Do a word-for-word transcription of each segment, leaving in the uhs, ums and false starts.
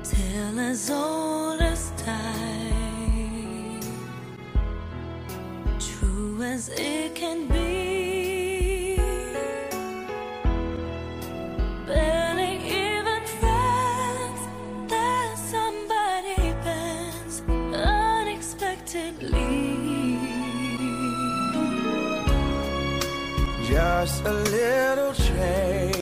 tale as old as time, true as it can be. Barely even friends, that somebody bends unexpectedly. Just a little change,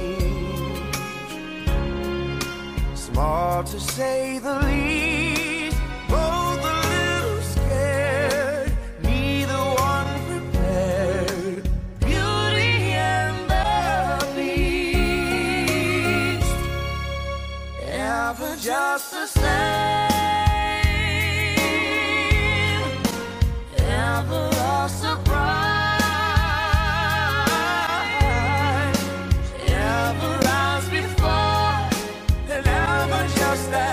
small to say the least. Both a little scared, neither one prepared. Beauty and the Beast, ever just the same, ever a surprise. Just that